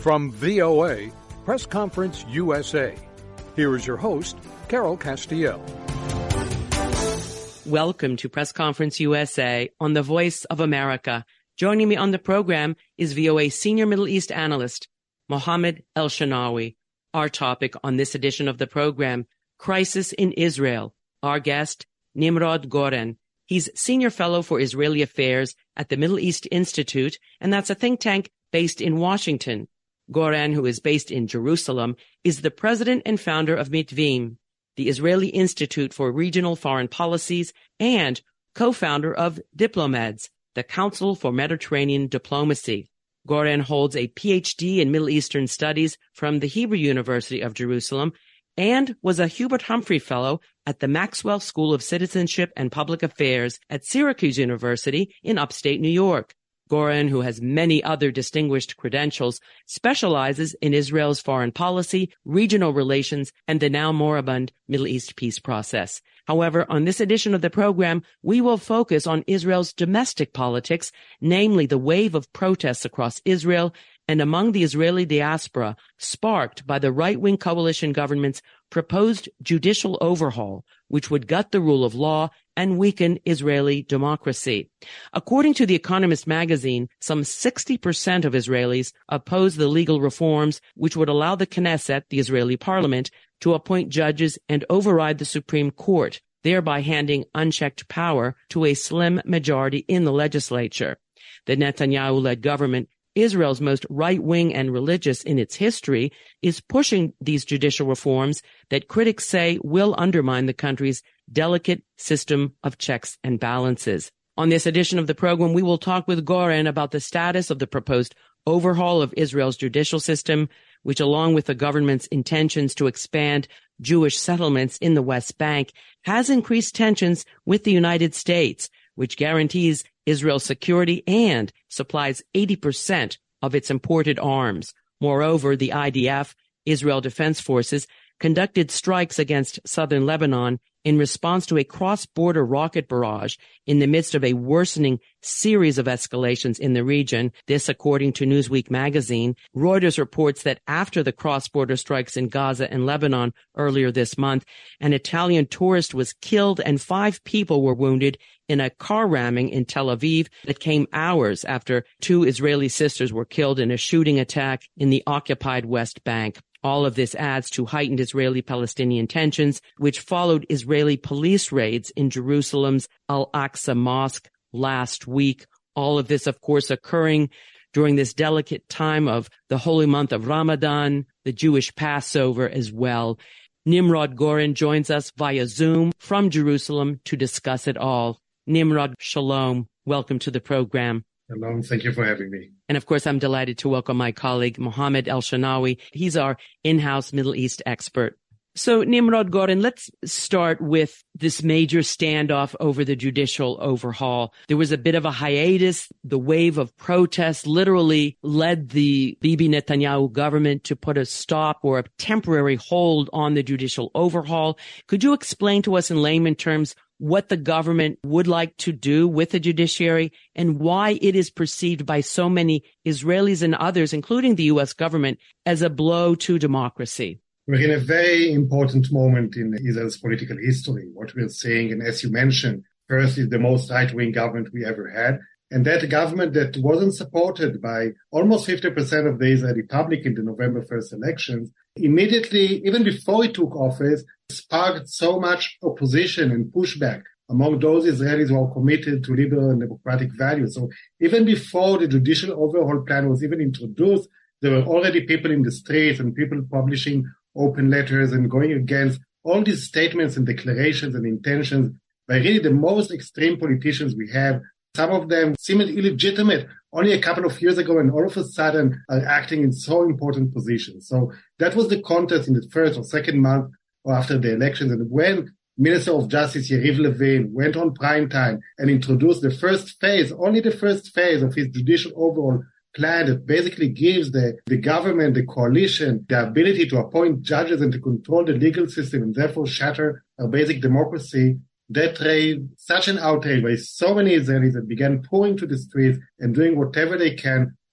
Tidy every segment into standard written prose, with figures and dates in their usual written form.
From VOA, Press Conference USA, here is your host, Carol Castiel. Welcome to Press Conference USA on the Voice of America. Joining me on the program is VOA Senior Middle East Analyst, Mohammed El-Shenawy. Our topic on this edition of the program, Crisis in Israel. Our guest, Nimrod Goren. He's Senior Fellow for Israeli Affairs at the Middle East Institute, and that's a think tank based in Washington. Goren, who is based in Jerusalem, is the president and founder of Mitvim, the Israeli Institute for Regional Foreign Policies, and co-founder of Diplomeds, the Council for Mediterranean Diplomacy. Goren holds a PhD in Middle Eastern Studies from the Hebrew University of Jerusalem and was a Hubert Humphrey Fellow at the Maxwell School of Citizenship and Public Affairs at Syracuse University in upstate New York. Goren, who has many other distinguished credentials, specializes in Israel's foreign policy, regional relations, and the now moribund Middle East peace process. However, on this edition of the program, we will focus on Israel's domestic politics, namely the wave of protests across Israel and among the Israeli diaspora, sparked by the right-wing coalition government's proposed judicial overhaul, which would gut the rule of law and weaken Israeli democracy. According to The Economist magazine, some 60% of Israelis oppose the legal reforms which would allow the Knesset, the Israeli parliament, to appoint judges and override the Supreme Court, thereby handing unchecked power to a slim majority in the legislature. The Netanyahu-led government, Israel's most right-wing and religious in its history, is pushing these judicial reforms that critics say will undermine the country's delicate system of checks and balances. On this edition of the program, we will talk with Goren about the status of the proposed overhaul of Israel's judicial system, which, along with the government's intentions to expand Jewish settlements in the West Bank, has increased tensions with the United States, which guarantees Israel's security and supplies 80% of its imported arms. Moreover, the IDF, Israel Defense Forces, conducted strikes against southern Lebanon in response to a cross-border rocket barrage in the midst of a worsening series of escalations in the region. This, according to Newsweek magazine. Reuters reports that after the cross-border strikes in Gaza and Lebanon earlier this month, an Italian tourist was killed and 5 people were wounded in a car ramming in Tel Aviv that came hours after 2 Israeli sisters were killed in a shooting attack in the occupied West Bank. All of this adds to heightened Israeli-Palestinian tensions, which followed Israeli police raids in Jerusalem's Al-Aqsa Mosque last week. All of this, of course, occurring during this delicate time of the holy month of Ramadan, the Jewish Passover as well. Nimrod Goren joins us via Zoom from Jerusalem to discuss it all. Nimrod, shalom. Welcome to the program. Hello, thank you for having me. And of course, I'm delighted to welcome my colleague, Mohammed El-Shenawy. He's our in-house Middle East expert. So, Nimrod Goren, let's start with this major standoff over the judicial overhaul. There was a bit of a hiatus. The wave of protests literally led the Bibi Netanyahu government to put a stop or a temporary hold on the judicial overhaul. Could you explain to us in layman terms what the government would like to do with the judiciary and why it is perceived by so many Israelis and others, including the U.S. government, as a blow to democracy? We're in a very important moment in Israel's political history. What we're seeing, and as you mentioned, first is the most right-wing government we ever had. And that government that wasn't supported by almost 50% of the Israeli public in the November 1st elections, immediately, even before it took office, sparked so much opposition and pushback among those Israelis who are committed to liberal and democratic values. So even before the judicial overhaul plan was even introduced, there were already people in the streets and people publishing open letters and going against all these statements and declarations and intentions by really the most extreme politicians we have. Some of them seemed illegitimate only a couple of years ago and all of a sudden are acting in so important positions. So that was the context in the first or second month or after the elections. And when Minister of Justice Yariv Levin went on prime time and introduced the first phase, only the first phase of his judicial overhaul plan that basically gives the government, the coalition, the ability to appoint judges and to control the legal system and therefore shatter our basic democracy, that raised such an outrage by so many Israelis that began pouring to the streets and doing whatever they can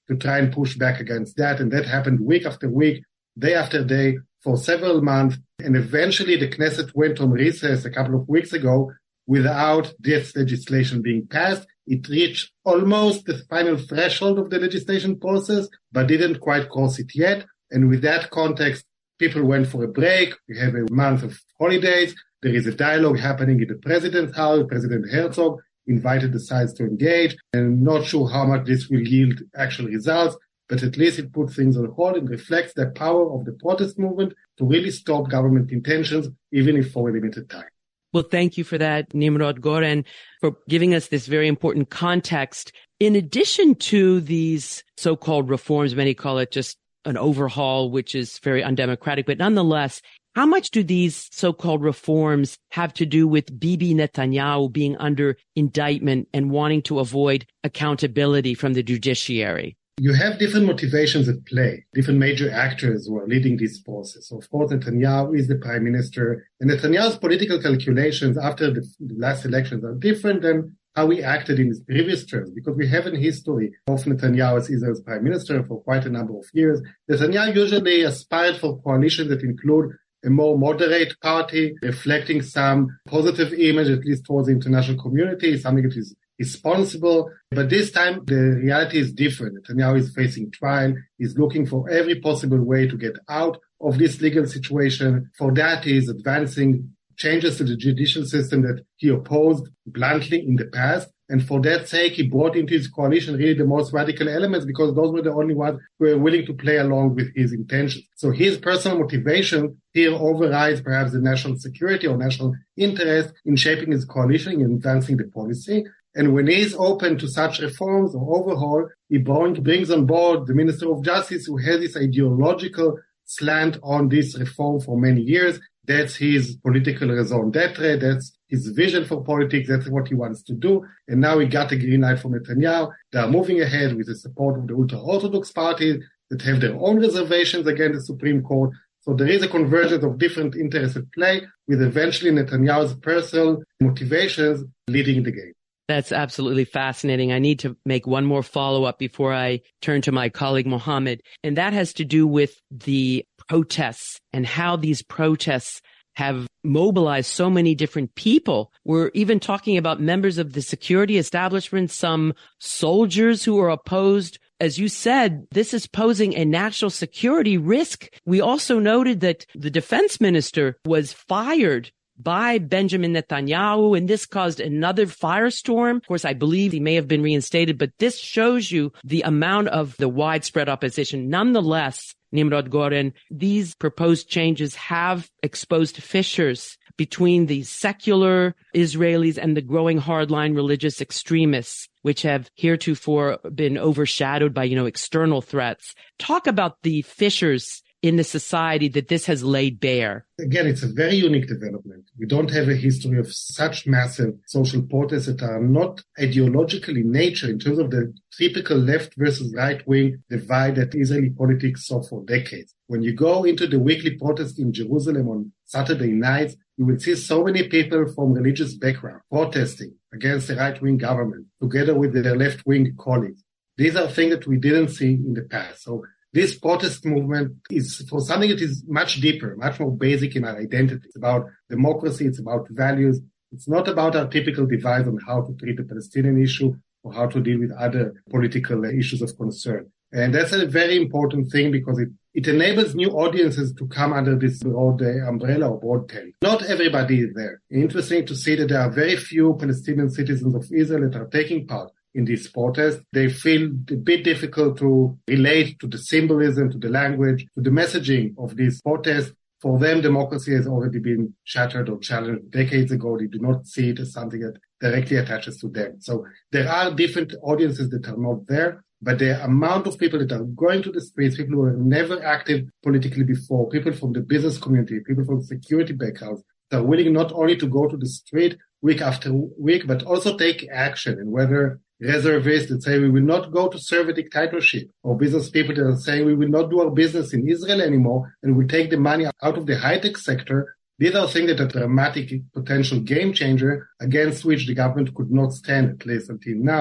to try and push back against that. And that happened week after week, day after day, for several months. And eventually the Knesset went on recess a couple of weeks ago without this legislation being passed. It reached almost the final threshold of the legislation process, but didn't quite cross it yet. And with that context, people went for a break. We have a month of holidays. There is a dialogue happening in the president's house. President Herzog invited the sides to engage, and not sure how much this will yield actual results, but at least it puts things on hold and reflects the power of the protest movement to really stop government intentions, even if for a limited time. Well, thank you for that, Nimrod Goren, for giving us this very important context. In addition to these so-called reforms, many call it just an overhaul, which is very undemocratic, but nonetheless, how much do these so-called reforms have to do with Bibi Netanyahu being under indictment and wanting to avoid accountability from the judiciary? You have different motivations at play, different major actors who are leading this process. So of course, Netanyahu is the prime minister, and Netanyahu's political calculations after the last elections are different than how he acted in his previous terms, because we have a history of Netanyahu as Israel's prime minister for quite a number of years. Netanyahu usually aspired for coalitions that include a more moderate party, reflecting some positive image, at least towards the international community, something that is responsible. But this time, the reality is different. Netanyahu is facing trial. He's looking for every possible way to get out of this legal situation. For that, he is advancing changes to the judicial system that he opposed bluntly in the past. And for that sake, he brought into his coalition really the most radical elements, because those were the only ones who were willing to play along with his intentions. So his personal motivation here overrides perhaps the national security or national interest in shaping his coalition and advancing the policy. And when he's open to such reforms or overhaul, he brings on board the Minister of Justice, who has this ideological slant on this reform for many years. That's his political raison d'etre. That's his vision for politics. That's what he wants to do. And now he got a green light from Netanyahu. They are moving ahead with the support of the ultra-Orthodox parties that have their own reservations against the Supreme Court. So there is a convergence of different interests at play, with eventually Netanyahu's personal motivations leading the game. That's absolutely fascinating. I need to make one more follow-up before I turn to my colleague Mohammed, and that has to do with the protests and how these protests have mobilized so many different people. We're even talking about members of the security establishment, some soldiers who are opposed. As you said, this is posing a national security risk. We also noted that the defense minister was fired by Benjamin Netanyahu, and this caused another firestorm. Of course, I believe he may have been reinstated, but this shows you the amount of the widespread opposition. Nonetheless, Nimrod Goren, these proposed changes have exposed fissures between the secular Israelis and the growing hardline religious extremists, which have heretofore been overshadowed by, external threats. Talk about the fissures in the society that this has laid bare. Again, it's a very unique development. We don't have a history of such massive social protests that are not ideological in nature in terms of the typical left versus right wing divide that Israeli politics saw for decades. When you go into the weekly protest in Jerusalem on Saturday nights, you will see so many people from religious background protesting against the right-wing government together with their left-wing colleagues. These are things that we didn't see in the past. So this protest movement is for something that is much deeper, much more basic in our identity. It's about democracy. It's about values. It's not about our typical divide on how to treat the Palestinian issue or how to deal with other political issues of concern. And that's a very important thing, because it enables new audiences to come under this broad umbrella or broad tent. Not everybody is there. Interesting to see that there are very few Palestinian citizens of Israel that are taking part in these protests. They feel a bit difficult to relate to the symbolism, to the language, to the messaging of these protests. For them, democracy has already been shattered or challenged decades ago. They do not see it as something that directly attaches to them. So there are different audiences that are not there, but the amount of people that are going to the streets, people who were never active politically before, people from the business community, people from security backgrounds, that are willing not only to go to the street week after week, but also take action. And whether reservists that say we will not go to serve a dictatorship, or business people that are saying we will not do our business in Israel anymore and we'll take the money out of the high-tech sector, these are things that are dramatic potential game changer against which the government could not stand, at least until now.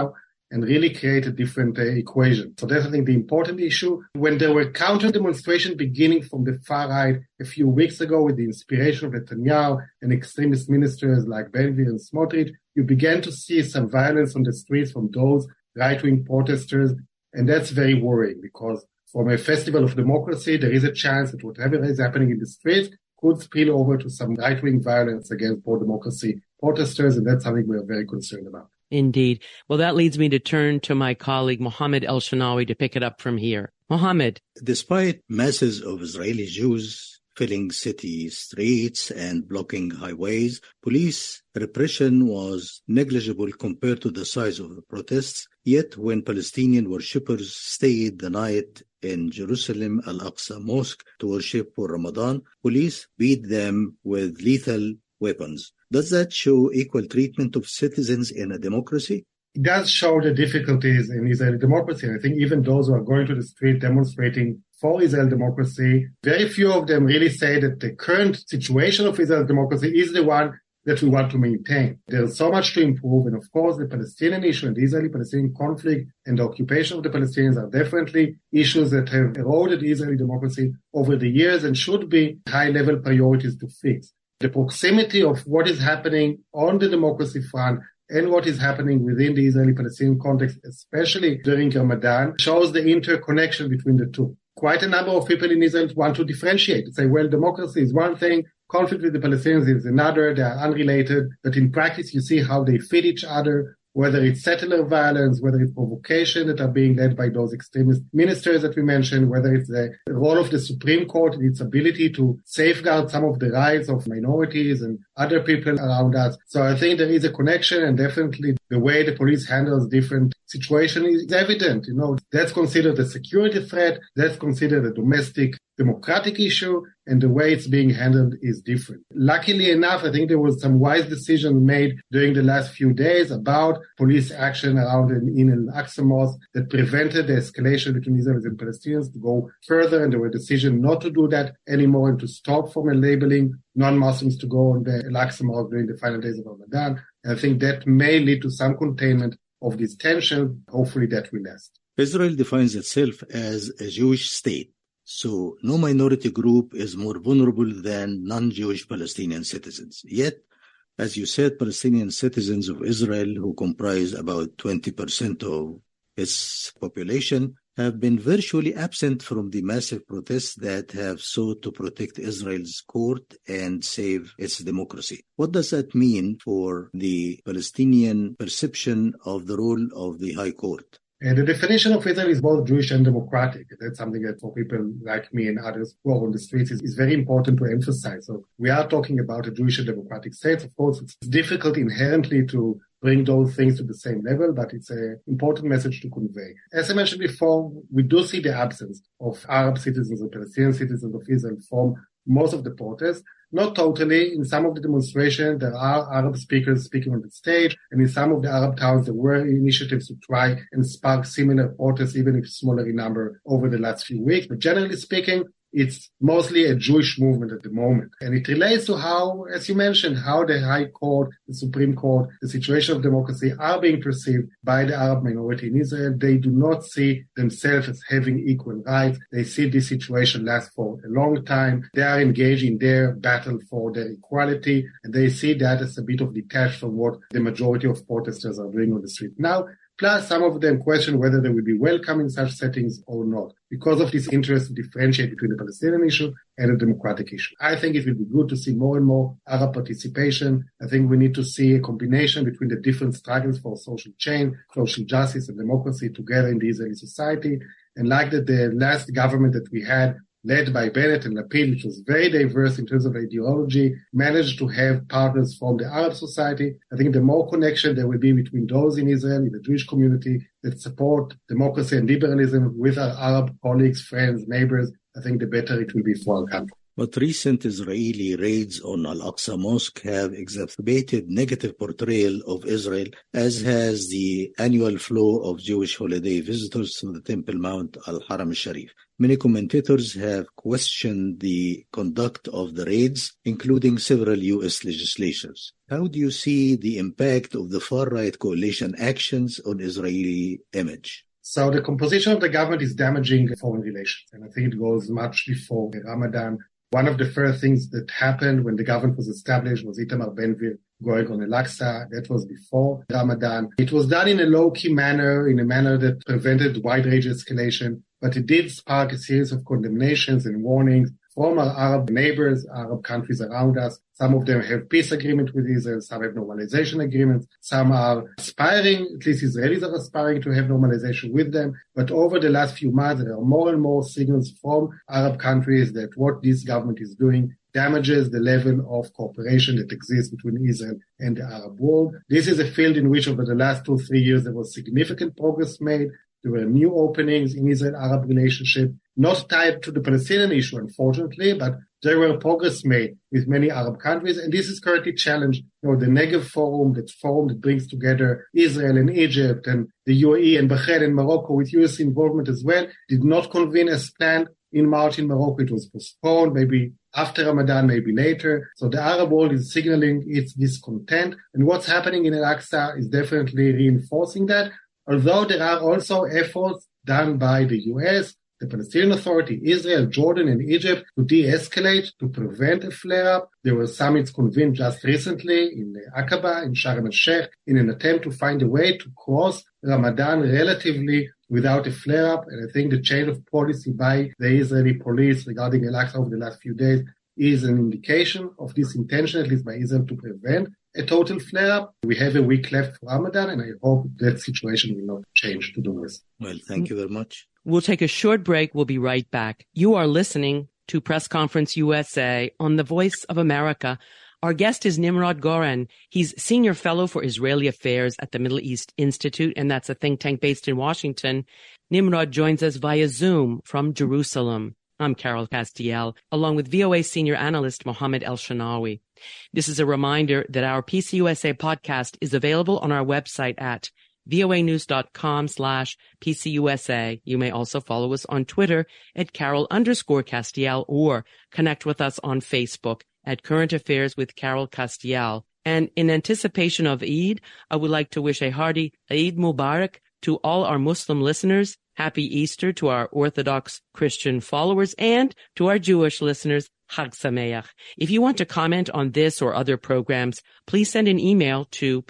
and really create a different equation. So that's, I think, the important issue. When there were counter demonstrations beginning from the far right a few weeks ago with the inspiration of Netanyahu and extremist ministers like Ben Gvir and Smotrich, you began to see some violence on the streets from those right-wing protesters. And that's very worrying because from a festival of democracy, there is a chance that whatever is happening in the streets could spill over to some right-wing violence against pro-democracy protesters, and that's something we are very concerned about. Indeed. Well, that leads me to turn to my colleague, Mohammed El-Shenawy, to pick it up from here. Mohammed. Despite masses of Israeli Jews filling city streets and blocking highways, police repression was negligible compared to the size of the protests. Yet when Palestinian worshippers stayed the night in Jerusalem Al-Aqsa Mosque to worship for Ramadan, police beat them with lethal weapons. Does that show equal treatment of citizens in a democracy? It does show the difficulties in Israeli democracy. I think even those who are going to the street demonstrating for Israel democracy, very few of them really say that the current situation of Israel democracy is the one that we want to maintain. There's so much to improve. And of course, the Palestinian issue and the Israeli-Palestinian conflict and the occupation of the Palestinians are definitely issues that have eroded Israeli democracy over the years and should be high-level priorities to fix. The proximity of what is happening on the democracy front and what is happening within the Israeli-Palestinian context, especially during Ramadan, shows the interconnection between the two. Quite a number of people in Israel want to differentiate and say, well, democracy is one thing, conflict with the Palestinians is another, they are unrelated, but in practice you see how they feed each other, whether it's settler violence, whether it's provocation that are being led by those extremist ministers that we mentioned, whether it's the role of the Supreme Court and its ability to safeguard some of the rights of minorities and other people around us. So I think there is a connection, and definitely the way the police handles different situations is evident. You know, that's considered a security threat, that's considered a domestic democratic issue, and the way it's being handled is different. Luckily enough, I think there was some wise decision made during the last few days about police action around in Al-Aqsa Mosque that prevented the escalation between Israelis and Palestinians to go further, and there were decisions not to do that anymore and to stop from enabling non-Muslims to go on the Al-Aqsa Mosque during the final days of Ramadan. And I think that may lead to some containment of this tension. Hopefully that will last. Israel defines itself as a Jewish state. So no minority group is more vulnerable than non-Jewish Palestinian citizens. Yet, as you said, Palestinian citizens of Israel, who comprise about 20% of its population, have been virtually absent from the massive protests that have sought to protect Israel's court and save its democracy. What does that mean for the Palestinian perception of the role of the High Court? And the definition of Israel is both Jewish and democratic. That's something that for people like me and others who are on the streets is very important to emphasize. So we are talking about a Jewish and democratic state. Of course, it's difficult inherently to bring those things to the same level, but it's an important message to convey. As I mentioned before, we do see the absence of Arab citizens or Palestinian citizens of Israel from most of the protests. Not totally. In some of the demonstrations, there are Arab speakers speaking on the stage, and in some of the Arab towns, there were initiatives to try and spark similar protests, even if smaller in number, over the last few weeks. But generally speaking, it's mostly a Jewish movement at the moment. And it relates to how, as you mentioned, how the High Court, the Supreme Court, the situation of democracy are being perceived by the Arab minority in Israel. They do not see themselves as having equal rights. They see this situation last for a long time. They are engaged in their battle for their equality, and they see that as a bit of detached from what the majority of protesters are doing on the street now. Plus, some of them question whether they will be welcome in such settings or not, because of this interest to differentiate between the Palestinian issue and the democratic issue. I think it will be good to see more and more Arab participation. I think we need to see a combination between the different struggles for social change, social justice, and democracy together in the Israeli society. And like the last government that we had, led by Bennett and Lapid, which was very diverse in terms of ideology, managed to have partners from the Arab society. I think the more connection there will be between those in Israel, in the Jewish community that support democracy and liberalism with our Arab colleagues, friends, neighbors, I think the better it will be for our country. But recent Israeli raids on Al-Aqsa Mosque have exacerbated negative portrayal of Israel, as has the annual flow of Jewish holiday visitors to the Temple Mount Al-Haram al-Sharif. Many commentators have questioned the conduct of the raids, including several U.S. legislators. How do you see the impact of the far-right coalition actions on Israeli image? So the composition of the government is damaging foreign relations. And I think it goes much before Ramadan. One of the first things that happened when the government was established was Itamar Ben-Gvir going on Al-Aqsa. That was before Ramadan. It was done in a low-key manner, in a manner that prevented wide-range escalation, but it did spark a series of condemnations and warnings from our Arab neighbors, Arab countries around us. Some of them have peace agreement with Israel, some have normalization agreements, some are aspiring, at least Israelis are aspiring to have normalization with them. But over the last few months, there are more and more signals from Arab countries that what this government is doing damages the level of cooperation that exists between Israel and the Arab world. This is a field in which over the last 2-3 years there was significant progress made. There were new openings in Israel-Arab relationship, not tied to the Palestinian issue, unfortunately, but there were progress made with many Arab countries, and this is currently challenged. The Negev Forum, that forum that brings together Israel and Egypt and the UAE and Bahrain and Morocco with U.S. involvement as well, did not convene as planned in March in Morocco. It was postponed, maybe after Ramadan, maybe later. So the Arab world is signaling its discontent, and what's happening in Al-Aqsa is definitely reinforcing that. Although there are also efforts done by the U.S., the Palestinian Authority, Israel, Jordan, and Egypt to de-escalate, to prevent a flare-up. There were summits convened just recently in Aqaba, in Sharm el-Sheikh, in an attempt to find a way to cross Ramadan relatively without a flare-up. And I think the change of policy by the Israeli police regarding Al-Aqsa over the last few days is an indication of this intention, at least by Israel, to prevent a total flare-up. We have a week left for Ramadan, and I hope that situation will not change to the worse. Well, thank you very much. We'll take a short break. We'll be right back. You are listening to Press Conference USA on the Voice of America. Our guest is Nimrod Goren. He's Senior Fellow for Israeli Affairs at the Middle East Institute, and that's a think tank based in Washington. Nimrod joins us via Zoom from Jerusalem. I'm Carol Castiel, along with VOA senior analyst Mohammed El-Shanawi. This is a reminder that our PCUSA podcast is available on our website at voanews.com/PCUSA. You may also follow us on Twitter at Carol_Castiel or connect with us on Facebook at Current Affairs with Carol Castiel. And in anticipation of Eid, I would like to wish a hearty Eid Mubarak to all our Muslim listeners. Happy Easter to our Orthodox Christian followers, and to our Jewish listeners, Chag Sameach. If you want to comment on this or other programs, please send an email to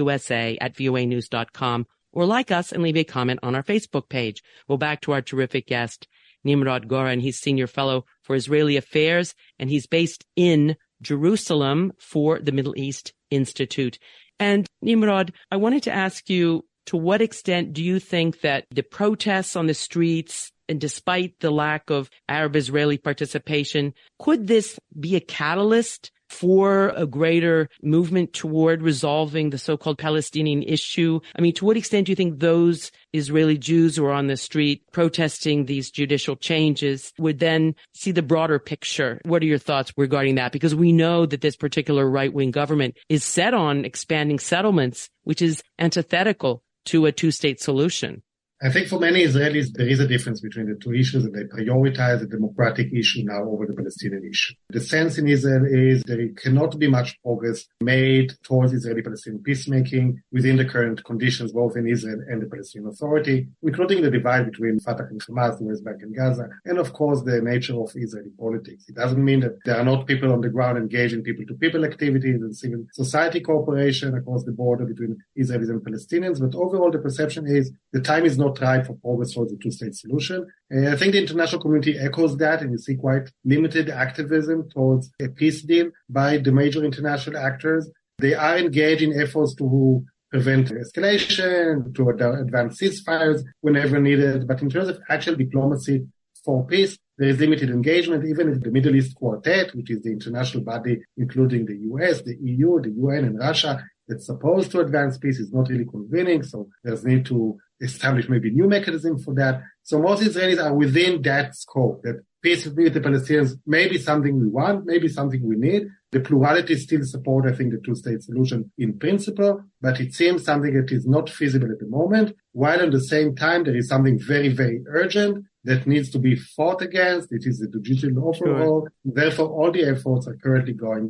pcusa@voanews.com or like us and leave a comment on our Facebook page. Well, back to our terrific guest, Nimrod Goren. He's Senior Fellow for Israeli Affairs, and he's based in Jerusalem for the Middle East Institute. And Nimrod, I wanted to ask you, to what extent do you think that the protests on the streets, and despite the lack of Arab-Israeli participation, could this be a catalyst for a greater movement toward resolving the so-called Palestinian issue? I mean, to what extent do you think those Israeli Jews who are on the street protesting these judicial changes would then see the broader picture? What are your thoughts regarding that? Because we know that this particular right-wing government is set on expanding settlements, which is antithetical to a two-state solution. I think for many Israelis, there is a difference between the two issues, and they prioritize the democratic issue now over the Palestinian issue. The sense in Israel is there cannot be much progress made towards Israeli-Palestinian peacemaking within the current conditions, both in Israel and the Palestinian Authority, including the divide between Fatah and Hamas, the West Bank and Gaza, and of course the nature of Israeli politics. It doesn't mean that there are not people on the ground engaged in people-to-people activities and civil society cooperation across the border between Israelis and Palestinians, but overall the perception is the time is not right for progress towards a two-state solution. I think the international community echoes that, and you see quite limited activism towards a peace deal by the major international actors. They are engaged in efforts to prevent escalation, to advance ceasefires whenever needed. But in terms of actual diplomacy for peace, there is limited engagement. Even if the Middle East Quartet, which is the international body including the US, the EU, the UN, and Russia, that's supposed to advance peace, is not really convening. So there's need to establish maybe new mechanism for that. So most Israelis are within that scope, that peace with the Palestinians may be something we want, maybe something we need. The plurality still support, I think, the two-state solution in principle, but it seems something that is not feasible at the moment, while at the same time there is something very, very urgent that needs to be fought against. It is the judicial overhaul. Sure. Therefore, all the efforts are currently going there.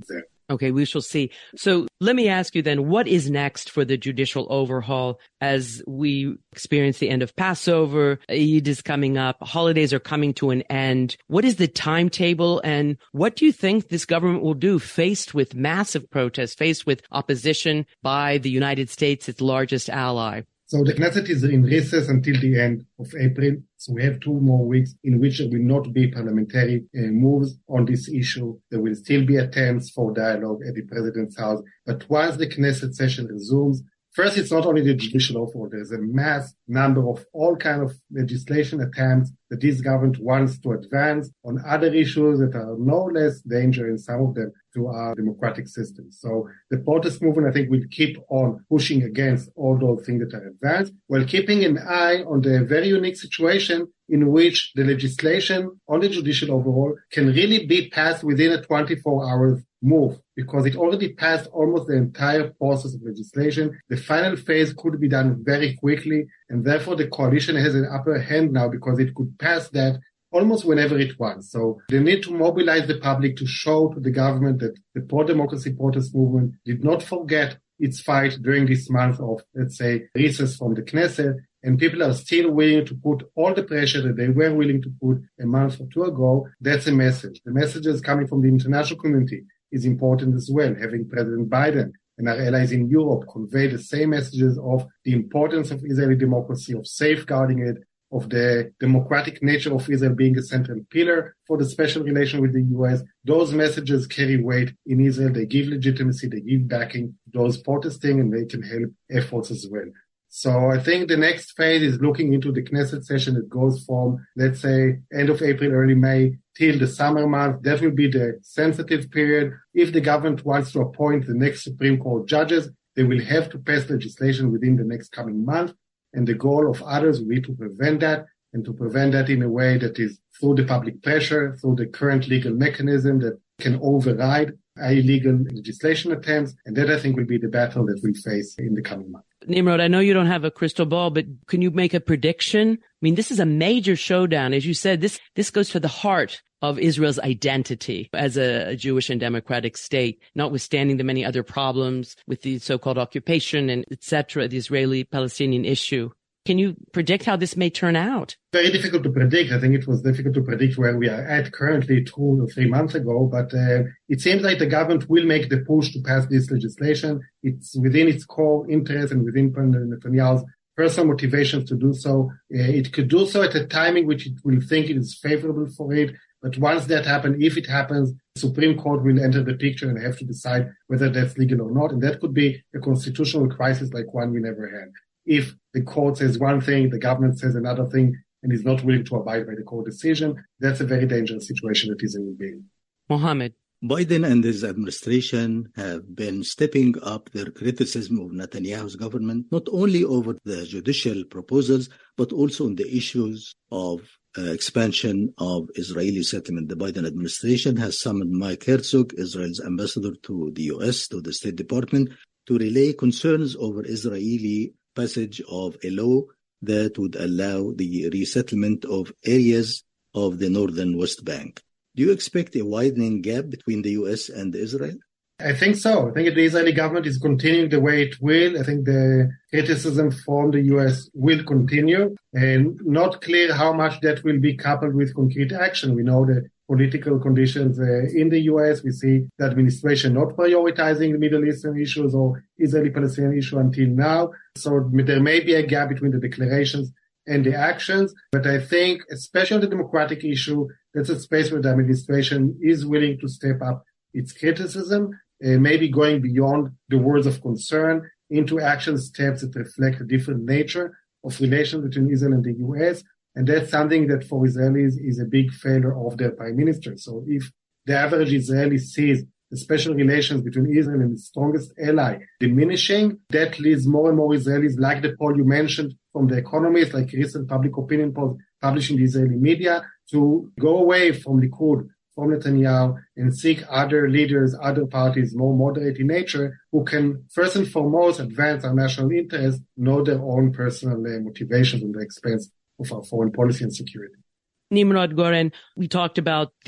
Okay, we shall see. So let me ask you then, what is next for the judicial overhaul as we experience the end of Passover? Eid is coming up. Holidays are coming to an end. What is the timetable, and what do you think this government will do faced with massive protests, faced with opposition by the United States, its largest ally? So the Knesset is in recess until the end of April. So we have 2 more weeks in which there will not be parliamentary moves on this issue. There will still be attempts for dialogue at the President's house. But once the Knesset session resumes, first, it's not only the judicial overhaul. There's a mass number of all kinds of legislation attempts that this government wants to advance on other issues that are no less dangerous, some of them, to our democratic system. So the protest movement, I think, will keep on pushing against all those things that are advanced, while keeping an eye on the very unique situation in which the legislation on the judicial overhaul can really be passed within a 24-hour move, because it already passed almost the entire process of legislation. The final phase could be done very quickly, and therefore the coalition has an upper hand now because it could pass that almost whenever it wants. So they need to mobilize the public to show to the government that the pro-democracy protest movement did not forget its fight during this month of, let's say, recess from the Knesset, and people are still willing to put all the pressure that they were willing to put a month or 2 ago. That's a message. The messages coming from the international community is important as well. Having President Biden and our allies in Europe convey the same messages of the importance of Israeli democracy, of safeguarding it, of the democratic nature of Israel being a central pillar for the special relation with the U.S. Those messages carry weight in Israel. They give legitimacy, they give backing to those protesting, and they can help efforts as well. So I think the next phase is looking into the Knesset session that goes from, let's say, end of April, early May, till the summer month. That will be the sensitive period. If the government wants to appoint the next Supreme Court judges, they will have to pass legislation within the next coming month. And the goal of others will be to prevent that, and to prevent that in a way that is through the public pressure, through the current legal mechanism that can override illegal legislation attempts. And that, I think, will be the battle that we'll face in the coming months. Nimrod, I know you don't have a crystal ball, but can you make a prediction? I mean, this is a major showdown. As you said, this goes to the heart of Israel's identity as a Jewish and democratic state, notwithstanding the many other problems with the so-called occupation and et cetera, the Israeli-Palestinian issue. Can you predict how this may turn out? Very difficult to predict. I think it was difficult to predict where we are at currently 2 or 3 months ago, but it seems like the government will make the push to pass this legislation. It's within its core interest and within Netanyahu's personal motivations to do so. It could do so at a timing which it will think it is favorable for it. But once that happens, if it happens, the Supreme Court will enter the picture and have to decide whether that's legal or not. And that could be a constitutional crisis like one we never had. If the court says one thing, the government says another thing, and is not willing to abide by the court decision, that's a very dangerous situation that Israel will be in. Mohammed. Biden and his administration have been stepping up their criticism of Netanyahu's government, not only over the judicial proposals, but also on the issues of expansion of Israeli settlement. The Biden administration has summoned Mike Herzog, Israel's ambassador to the U.S., to the State Department, to relay concerns over Israeli passage of a law that would allow the resettlement of areas of the northern West Bank. Do you expect a widening gap between the U.S. and Israel? I think so. I think the Israeli government is continuing the way it will. I think the criticism from the U.S. will continue, and not clear how much that will be coupled with concrete action. We know the political conditions in the U.S. We see the administration not prioritizing the Middle Eastern issues or Israeli-Palestinian issue until now. So there may be a gap between the declarations and the actions. But I think, especially on the democratic issue, that's a space where the administration is willing to step up its criticism, maybe going beyond the words of concern into action steps that reflect a different nature of relations between Israel and the U.S. And that's something that for Israelis is a big failure of their prime minister. So if the average Israeli sees the special relations between Israel and its strongest ally diminishing, that leads more and more Israelis, like the poll you mentioned from The Economist, like recent public opinion polls published in the Israeli media, to go away from Likud, from Netanyahu, and seek other leaders, other parties, more moderate in nature, who can first and foremost advance our national interests, not their own personal motivations at the expense of our foreign policy and security. Nimrod Goren, we talked about the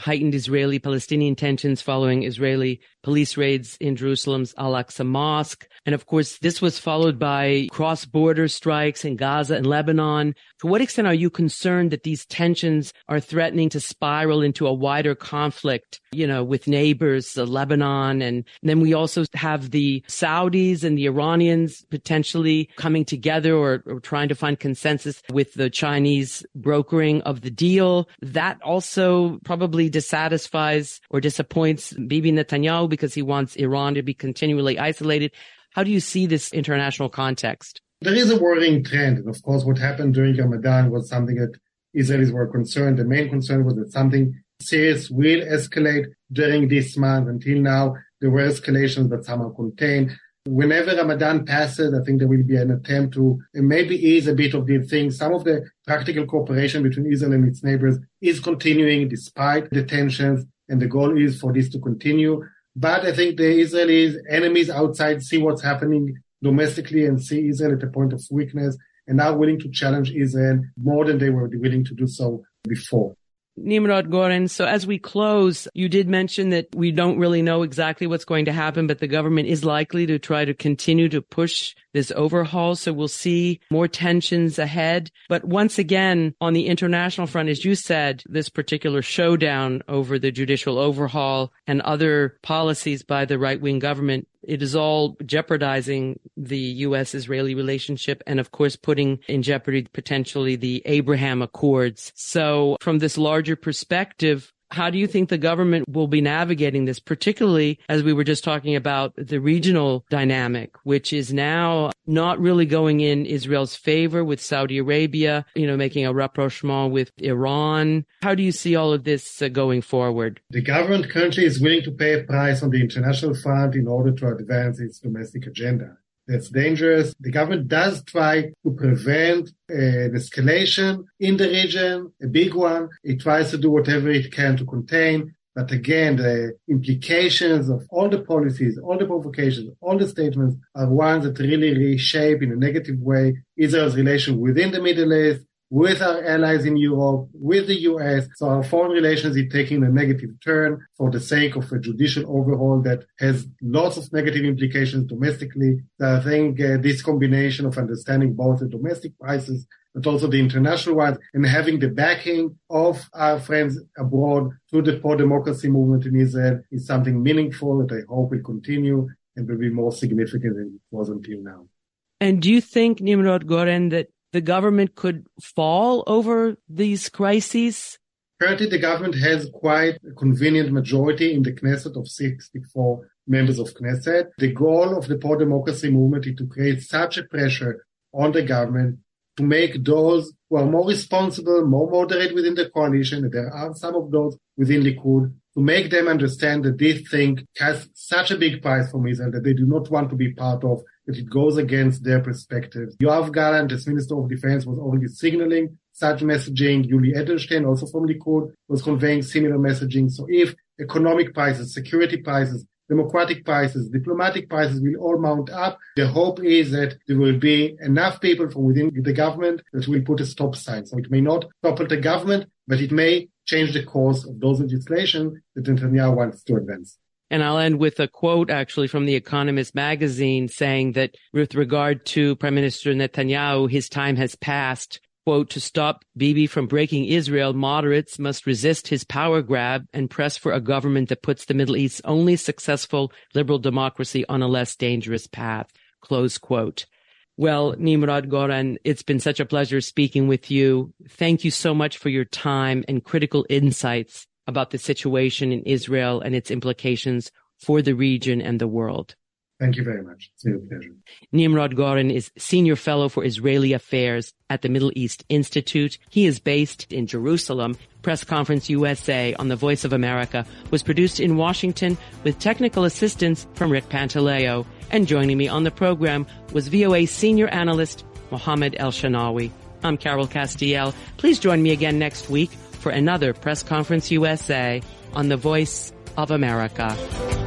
heightened Israeli-Palestinian tensions following Israeli police raids in Jerusalem's Al-Aqsa Mosque. And of course, this was followed by cross-border strikes in Gaza and Lebanon. To what extent are you concerned that these tensions are threatening to spiral into a wider conflict, with neighbors, Lebanon? And then we also have the Saudis and the Iranians potentially coming together or trying to find consensus with the Chinese brokering of the deal. That also probably dissatisfies or disappoints Bibi Netanyahu because he wants Iran to be continually isolated. How do you see this international context? There is a worrying trend. And of course, what happened during Ramadan was something that Israelis were concerned. The main concern was that something serious will escalate during this month. Until now, there were escalations that some are contained. Whenever Ramadan passes, I think there will be an attempt to maybe ease a bit of these things. Some of the practical cooperation between Israel and its neighbors is continuing despite the tensions, and the goal is for this to continue. But I think the Israelis' enemies outside see what's happening domestically and see Israel at a point of weakness and are willing to challenge Israel more than they were willing to do so before. Nimrod Goren, so as we close, you did mention that we don't really know exactly what's going to happen, but the government is likely to try to continue to push this overhaul. So we'll see more tensions ahead. But once again, on the international front, as you said, this particular showdown over the judicial overhaul and other policies by the right-wing government, it is all jeopardizing the U.S.-Israeli relationship and, of course, putting in jeopardy potentially the Abraham Accords. So from this larger perspective, how do you think the government will be navigating this, particularly as we were just talking about the regional dynamic, which is now not really going in Israel's favor with Saudi Arabia, making a rapprochement with Iran? How do you see all of this going forward? The government currently is willing to pay a price on the international front in order to advance its domestic agenda. That's dangerous. The government does try to prevent an escalation in the region, a big one. It tries to do whatever it can to contain. But again, the implications of all the policies, all the provocations, all the statements are ones that really reshape in a negative way Israel's relation within the Middle East, with our allies in Europe, with the US. So our foreign relations is taking a negative turn for the sake of a judicial overhaul that has lots of negative implications domestically. So I think this combination of understanding both the domestic crisis but also the international ones and having the backing of our friends abroad through the pro-democracy movement in Israel is something meaningful that I hope will continue and will be more significant than it was until now. And do you think, Nimrod Goren, that the government could fall over these crises? Currently, the government has quite a convenient majority in the Knesset of 64 members of Knesset. The goal of the pro-democracy movement is to create such a pressure on the government to make those who are more responsible, more moderate within the coalition, and there are some of those within Likud, to make them understand that this thing has such a big price from Israel that they do not want to be part of, that it goes against their perspectives. Yoav Gallant, as Minister of Defense, was already signaling such messaging. Yuli Edelstein, also from Likud, was conveying similar messaging. So if economic prices, security prices, democratic prices, diplomatic prices will all mount up, the hope is that there will be enough people from within the government that will put a stop sign. So it may not topple the government, but it may change the course of those legislation that Netanyahu wants to advance. And I'll end with a quote actually from The Economist magazine saying that with regard to Prime Minister Netanyahu, his time has passed. Quote, to stop Bibi from breaking Israel, moderates must resist his power grab and press for a government that puts the Middle East's only successful liberal democracy on a less dangerous path. Close quote. Well, Nimrod Goren, it's been such a pleasure speaking with you. Thank you so much for your time and critical insights about the situation in Israel and its implications for the region and the world. Thank you very much. It's been a pleasure. Nimrod Goren is Senior Fellow for Israeli Affairs at the Middle East Institute. He is based in Jerusalem. Press Conference USA on the Voice of America was produced in Washington with technical assistance from Rick Pantaleo. And joining me on the program was VOA Senior Analyst Mohammed El-Shanawi. I'm Carol Castiel. Please join me again next week for another Press Conference USA on the Voice of America.